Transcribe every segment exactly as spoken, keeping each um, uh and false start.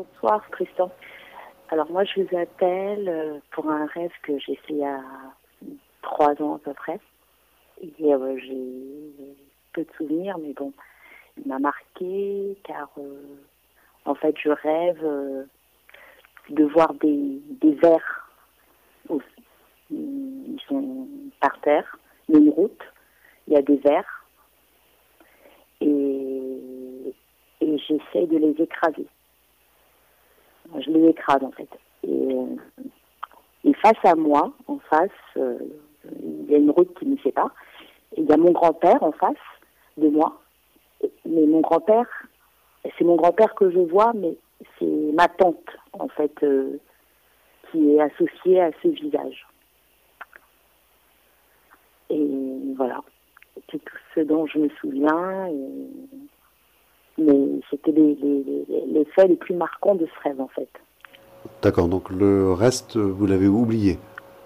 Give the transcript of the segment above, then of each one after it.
Bonsoir, Tristan. Alors moi, je vous appelle euh, pour un rêve que j'ai fait il y a trois ans à peu près. Et euh, j'ai peu de souvenirs, mais bon, il m'a marqué car euh, en fait, je rêve euh, de voir des, des vers. Aussi. Ils sont par terre, il y a une route, il y a des vers et, et j'essaie de les écraser. Je les écrase en fait. Et, et face à moi, en face, euh, il y a une route qui me sépare. Et il y a mon grand-père en face de moi. Mais mon grand-père, c'est mon grand-père que je vois, mais c'est ma tante en fait euh, qui est associée à ce visage. Et voilà, c'est tout ce dont je me souviens. Et... Mais c'était les, les, les, les faits les plus marquants de ce rêve en fait. D'accord, donc le reste, vous l'avez oublié.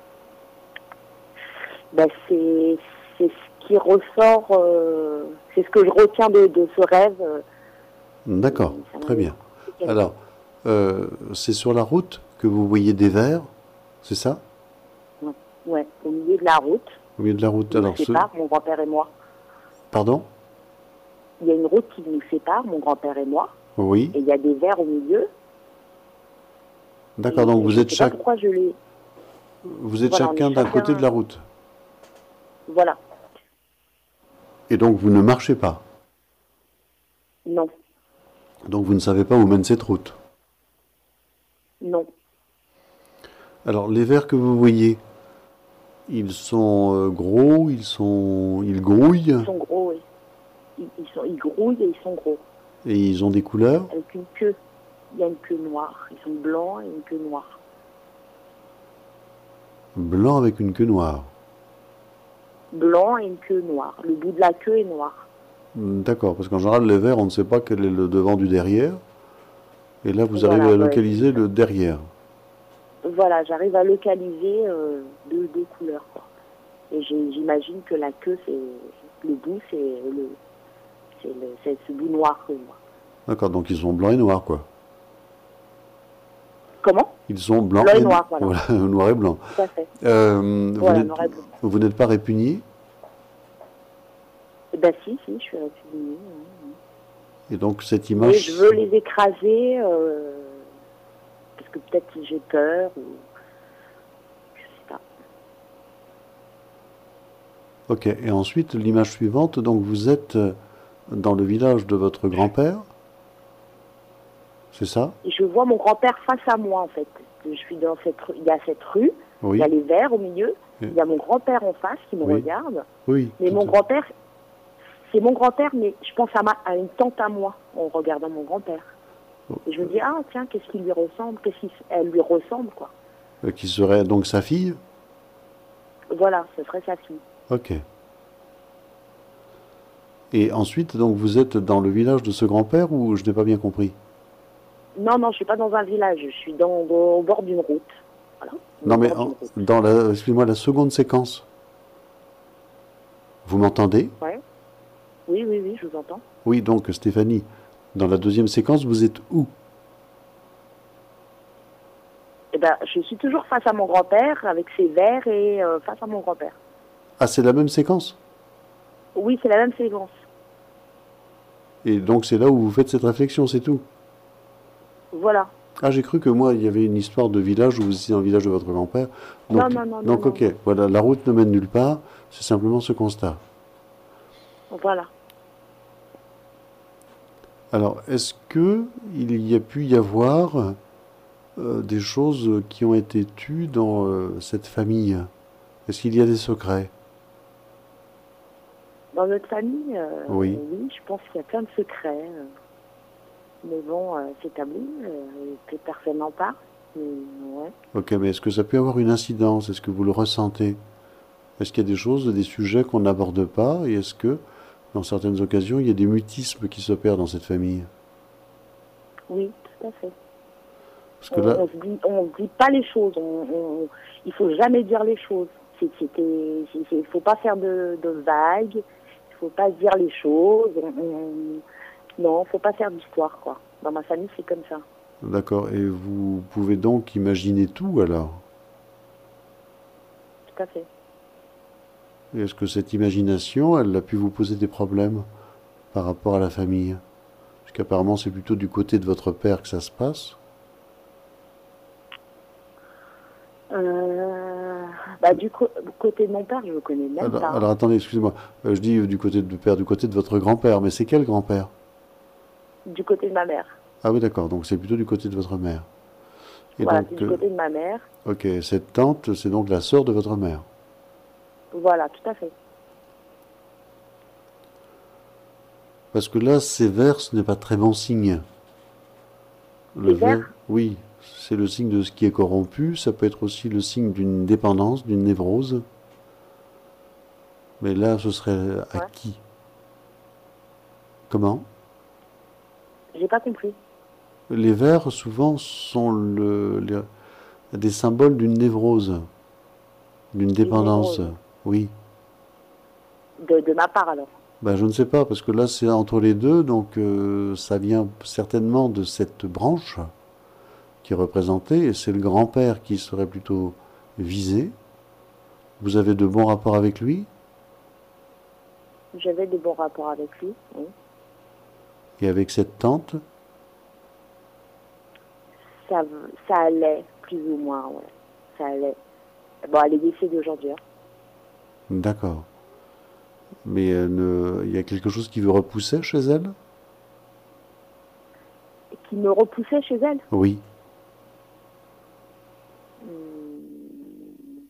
Ben, c'est, c'est ce qui ressort, euh, c'est ce que je retiens de, de ce rêve. Euh, D'accord, ça très m'avait bien. marqué quelque Alors, euh, c'est sur la route que vous voyez des vers, c'est ça? chose. Ouais, au milieu de la route, Au milieu de la route. qui nous Alors, ce... sépare, mon grand-père et moi. Pardon? Il y a une route qui nous sépare, mon grand-père et moi, Oui. et il y a des vers au milieu. D'accord, donc Et vous je ne êtes sais pas chaque... pourquoi je l'ai. vous êtes Voilà, on est chacun d'un côté de chacun. la route. Voilà, Et donc vous ne marchez pas. non, Donc vous ne savez pas où mène cette route. non. Alors, les vers que vous voyez, ils sont euh, gros, ils sont... ils grouillent, Ils sont gros, oui. Ils, ils, sont, ils grouillent et ils sont gros. et ils ont des couleurs. Avec une queue. Il y a une queue noire. Ils sont blancs et une queue noire. Blanc avec une queue noire. Blanc et une queue noire. Le bout de la queue est noir. D'accord, parce qu'en général, les vers, on ne sait pas quel est le devant du derrière. Et là, vous arrivez Voilà, à ouais, localiser le derrière. voilà, j'arrive à localiser euh, deux, deux couleurs, quoi. Et j'ai- j'imagine que la queue, c'est le bout, c'est le, c'est le, c'est ce bout noir que je vois. D'accord, donc ils sont blancs et noirs, quoi. Comment? Ils sont blancs Blanc et et noirs. noir, voilà. Voilà, noir et blanc. Tout à fait. Euh, vous Voilà, n'êtes noir et blanc. vous n'êtes pas répugné, Eh ben si, si, je suis répugnée. et donc cette Mais image... je veux les écraser euh, parce que peut-être j'ai peur ou je sais pas. Ok, et ensuite, l'image suivante, donc vous êtes euh, dans le village de votre grand-père, c'est ça? Et je vois mon grand-père face à moi en fait. Je suis dans cette rue, il y a cette rue, il Oui, y a les verts au milieu, Et- il y a mon grand-père en face qui me Oui. regarde. oui. Mais tout mon à- grand-père, c'est mon grand-père, mais je pense à, ma, à une tante à moi en regardant mon grand-père. Et je me dis, ah tiens, qu'est-ce qui lui ressemble, qu'est-ce qu'elle lui ressemble, quoi. euh, qui serait donc sa fille? Voilà, ce serait sa fille. Ok. Et ensuite, donc vous êtes dans le village de ce grand-père, ou je n'ai pas bien compris? Non, non, je suis pas dans un village, je suis dans, dans- au bord d'une route. Voilà, au Non, mais bord en- d'une route. dans la, excusez-moi, la seconde séquence, vous m'entendez? Ouais. Oui, oui, oui, je vous entends. Oui, donc Stéphanie, dans la deuxième séquence, vous êtes où? Eh ben, je suis toujours face à mon grand-père, avec ses verres et euh, face à mon grand-père. Ah, c'est la même séquence? Oui, c'est la même séquence. Et donc c'est là où vous faites cette réflexion, c'est tout? Voilà. Ah, j'ai cru que moi, il y avait une histoire de village où vous étiez dans le village de votre grand-père. Donc, Non, non, non, non, donc non. ok, voilà, la route ne mène nulle part, c'est simplement ce constat. Voilà. Alors, est-ce que il y a pu y avoir euh, des choses qui ont été tues dans euh, cette famille? Est-ce qu'il y a des secrets? Dans notre famille, euh, Oui. oui, je pense qu'il y a plein de secrets. euh. Mais bon, euh, c'est tabou, euh, et que personne n'en parle. Mais, ouais. Ok, mais est-ce que ça peut avoir une incidence? Est-ce que vous le ressentez? Est-ce qu'il y a des choses, des sujets qu'on n'aborde pas? Et est-ce que, dans certaines occasions, il y a des mutismes qui s'opèrent dans cette famille? Oui, tout à fait. Parce que On, là, on se dit, on se dit pas les choses. On, on, il faut jamais dire les choses. C'est- C'était, c'est- c'est- il faut pas faire de, de vagues. Il faut pas dire les choses. On, on- non, faut pas faire d'histoire, quoi. Dans ma famille, c'est comme ça. D'accord. Et vous pouvez donc imaginer tout alors? Tout à fait. Et est-ce que cette imagination, elle a pu vous poser des problèmes par rapport à la famille? Parce qu'apparemment, c'est plutôt du côté de votre père que ça se passe. Euh, bah, du co- côté de mon père, je ne le connais même Alors, pas, hein. alors, attendez, excusez-moi. Euh, je dis euh, du côté de père, du côté de votre grand-père, mais c'est quel grand-père? Du côté de ma mère. Ah oui, d'accord. Donc c'est plutôt du côté de votre mère. Et Voilà, c'est donc, du euh, côté de ma mère. ok, cette tante, c'est donc la sœur de votre mère. Voilà, tout à fait. Parce que là, sévère, ce n'est pas très bon signe. Le C'est vert, vert? oui, c'est le signe de ce qui est corrompu. Ça peut être aussi le signe d'une dépendance, d'une névrose. Mais là, ce serait à Ouais. qui? Comment? J'ai pas compris. Les vers, souvent, sont le, les- des symboles d'une névrose, d'une Une dépendance. névrose. Oui. De, de ma part, alors. Ben, je ne sais pas, parce que là, c'est entre les deux, donc euh, ça vient certainement de cette branche qui est représentée, et c'est le grand-père qui serait plutôt visé. Vous avez de bons rapports avec lui, J'avais de bons rapports avec lui. Oui. et avec cette tante. Ça, ça allait, plus ou moins, ouais. Ça allait. Bon, elle est décédée aujourd'hui, hein. D'accord. Mais euh, ne- il y a quelque chose qui vous repoussait chez elle? Et qui me repoussait chez elle. Oui. Hum,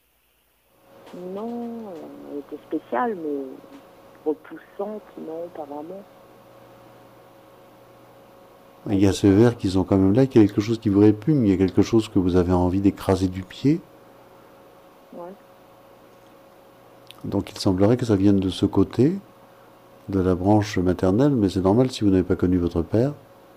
non, elle était spéciale, mais repoussante, non, pas vraiment. Il y a ces vers qui sont quand même là, il y a quelque chose qui vous répugne, il y a quelque chose que vous avez envie d'écraser du pied. Ouais. Donc il semblerait que ça vienne de ce côté, de la branche maternelle, mais c'est normal si vous n'avez pas connu votre père.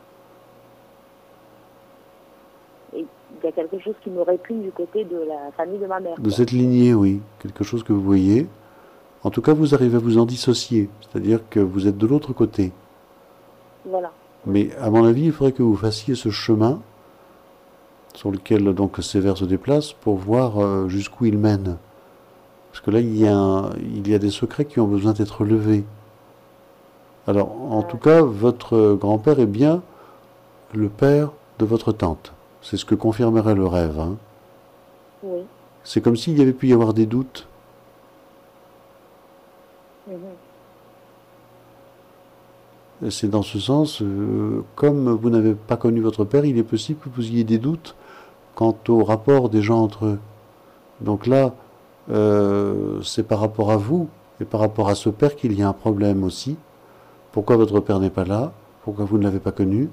Et il y a quelque chose qui me répugne du côté de la famille de ma mère, De quoi. cette lignée, oui, quelque chose que vous voyez. En tout cas, vous arrivez à vous en dissocier, c'est-à-dire que vous êtes de l'autre côté. Voilà. Mais à mon avis, il faudrait que vous fassiez ce chemin sur lequel donc ces vers se déplacent pour voir euh, jusqu'où il mène. Parce que là, il y, a un- il y a des secrets qui ont besoin d'être levés. Alors, en tout Ouais. cas, votre grand-père est bien le père de votre tante. C'est ce que confirmerait le rêve, hein. Oui. C'est comme s'il y avait pu y avoir des doutes. Mhm. Et c'est dans ce sens, euh, comme vous n'avez pas connu votre père, il est possible que vous ayez des doutes quant au rapport des gens entre eux. Donc là, euh, c'est par rapport à vous et par rapport à ce père qu'il y a un problème aussi. Pourquoi votre père n'est pas là? Pourquoi vous ne l'avez pas connu?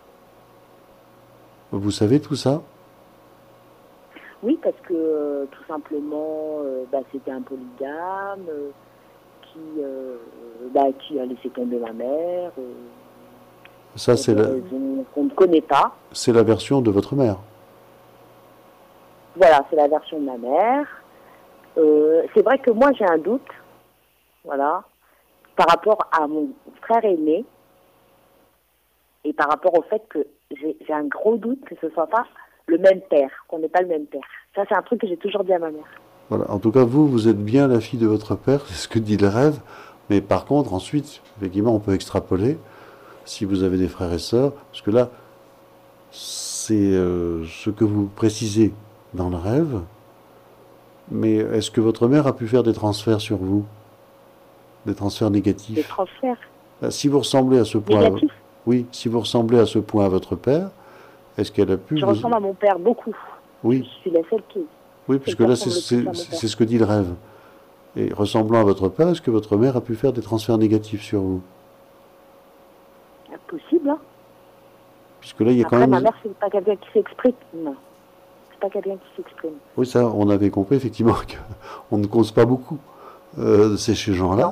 Vous savez tout ça? Oui, parce que euh, tout simplement, euh, bah, c'était un polygame euh, qui, euh, bah, qui a laissé tomber ma mère euh, Ça, pour c'est des la, raisons qu'on ne connaît pas. c'est la version de votre mère. Voilà, c'est la version de ma mère. Euh, c'est vrai que moi j'ai un doute, voilà, par rapport à mon frère aîné et par rapport au fait que j'ai j'ai un gros doute que ce ne soit pas le même père, qu'on n'ait pas le même père. Ça, c'est un truc que j'ai toujours dit à ma mère. Voilà. En tout cas, vous, vous êtes bien la fille de votre père, c'est ce que dit le rêve. Mais par contre, ensuite, effectivement, on peut extrapoler si vous avez des frères et sœurs, parce que là, c'est euh, ce que vous précisez dans le rêve. Mais est-ce que votre mère a pu faire des transferts sur vous? Des transferts Des négatifs? transferts Euh, Si vous ressemblez à ce point, à- négatifs. oui, si vous ressemblez à ce point à votre père, est-ce qu'elle a pu Je vous... ressemble à mon père beaucoup. Je Oui, suis la seule qui, oui, celle puisque qui là, c'est ressemble le plus c'est- à mon père. c'est ce que dit le rêve. Et ressemblant à votre père, est-ce que votre mère a pu faire des transferts négatifs sur vous? Impossible, hein. Puisque là, il y a quand Après, ma même... mère, c'est pas quelqu'un qui s'exprime. Non, c'est pas quelqu'un qui s'exprime. Oui, ça, on avait compris effectivement qu'on ne cause pas beaucoup euh, de ces ces Non, gens-là.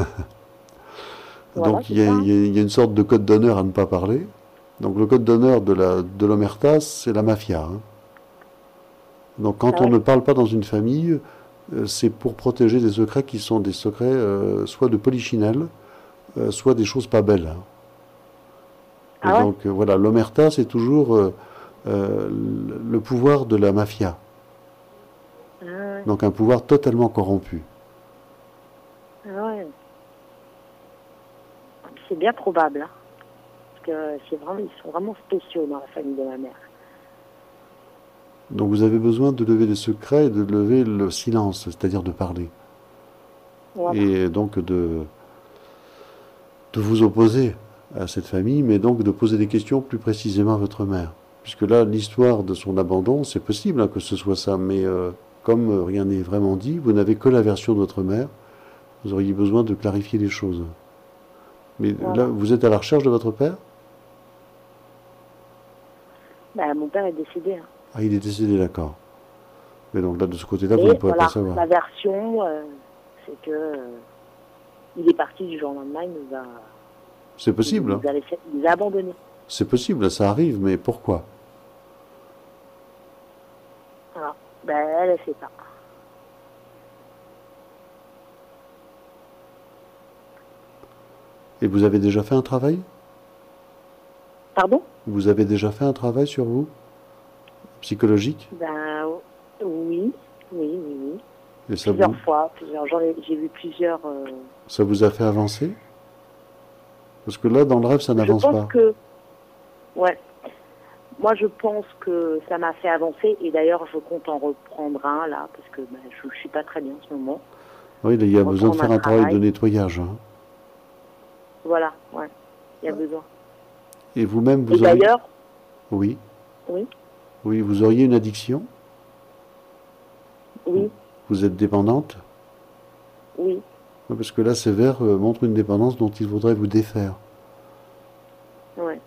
voilà, Donc il c'est y, a, ça, il hein. y a- il y a une sorte de code d'honneur à ne pas parler. Donc le code d'honneur de la de l'omerta, c'est la mafia, hein. Donc quand Ah on ouais. ne parle pas dans une famille, euh, c'est pour protéger des secrets qui sont des secrets euh, soit de polichinelle, euh, soit des choses pas belles, hein. Et Ah ouais? donc, euh, voilà, l'omerta, c'est toujours euh, euh, le le pouvoir de la mafia. Ah ouais. Donc, un pouvoir totalement corrompu. Ah ouais. C'est bien probable, hein, parce que c'est vraiment, ils sont vraiment spéciaux dans la famille de ma mère. Donc, vous avez besoin de lever les secrets et de lever le silence, c'est-à-dire de parler. Voilà. Et donc, de, de vous opposer à cette famille, mais donc de poser des questions plus précisément à votre mère. Puisque là, l'histoire de son abandon, c'est possible hein, que ce soit ça, mais euh, comme euh, rien n'est vraiment dit, vous n'avez que la version de votre mère, vous auriez besoin de clarifier les choses. Mais là, Voilà. vous êtes à la recherche de votre père? Bah, mon père est décédé, hein. Ah, il est décédé, d'accord. Mais donc là, de ce côté-là, vous ne Mais pourrez pas voilà, savoir. la version, euh, c'est que euh, il est parti du jour au lendemain, il nous a, C'est il possible, hein. nous a laissé, il nous a abandonnés. C'est possible, ça arrive, mais pourquoi? Voilà. Ben, elle, elle sait pas. Et vous avez déjà fait un travail? Pardon? Vous avez déjà fait un travail sur vous? Psychologique? Ben, oui, oui, oui, oui. Et ça Plusieurs vous, fois, plusieurs. J'en ai, j'ai vu plusieurs. euh, ça vous a fait avancer? Parce que là, dans le rêve, ça Je n'avance pense pas. que, ouais. Moi, je pense que ça m'a fait avancer. Et d'ailleurs, je compte en reprendre un là, parce que ben, je, je suis pas très bien en ce moment. Oui, il y a besoin de Reprendre faire un un travail de travail. nettoyage, hein. Voilà, ouais. Il y a besoin. Et vous-même, Et vous auriez... d'ailleurs, Oui, oui, oui, vous auriez une addiction? oui, Vous êtes dépendante? oui, Oui, parce que là, ces vers euh, montrent une dépendance dont il faudrait vous défaire. ouais.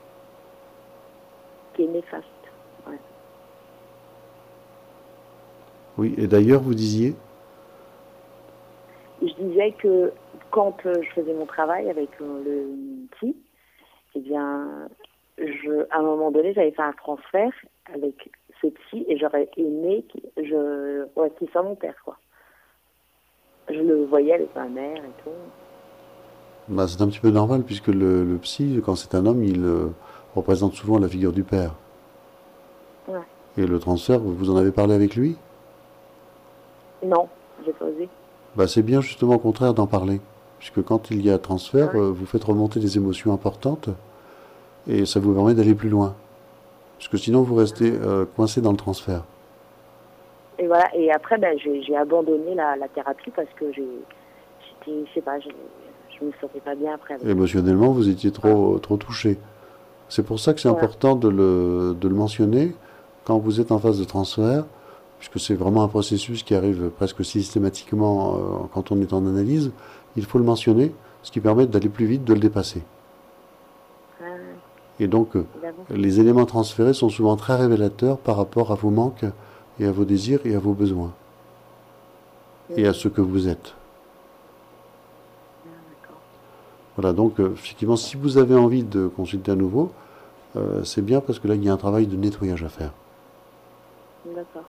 Qui est néfaste. Ouais. Oui, et d'ailleurs, vous disiez? Et je disais que quand euh, je faisais mon travail avec euh, le psy, eh bien, je, à un moment donné, j'avais fait un transfert avec ce psy et j'aurais aimé qu'il je, ouais, qu'il soit mon père, quoi. Je le voyais avec ma mère et tout. Bah, c'est un petit peu normal, puisque le, le psy, quand c'est un homme, il euh, représente souvent la figure du père. Ouais. Et le transfert, vous en avez parlé avec lui? Non, j'ai pas osé. Bah, c'est bien justement au contraire d'en parler. Puisque quand il y a transfert, Ouais. euh, vous faites remonter des émotions importantes et ça vous permet d'aller plus loin. Parce que sinon, vous restez euh, coincé dans le transfert. Et voilà. Et après, ben, j'ai, j'ai abandonné la, la thérapie parce que j'ai, j'étais, je sais pas, j'ai, je me sentais pas bien après avec ça. Émotionnellement, vous étiez Voilà. trop, trop touché. C'est pour ça que c'est Voilà. important de le, de le mentionner quand vous êtes en phase de transfert, puisque c'est vraiment un processus qui arrive presque systématiquement euh, quand on est en analyse. Il faut le mentionner, ce qui permet d'aller plus vite, de le dépasser. Ah, Et donc, euh, évidemment. les éléments transférés sont souvent très révélateurs par rapport à vos manques et à vos désirs et à vos besoins et à Mhm. ce que vous êtes. Ah, d'accord. Voilà, donc euh, effectivement, si vous avez envie de consulter à nouveau, euh, c'est bien parce que là, il y a un travail de nettoyage à faire. D'accord.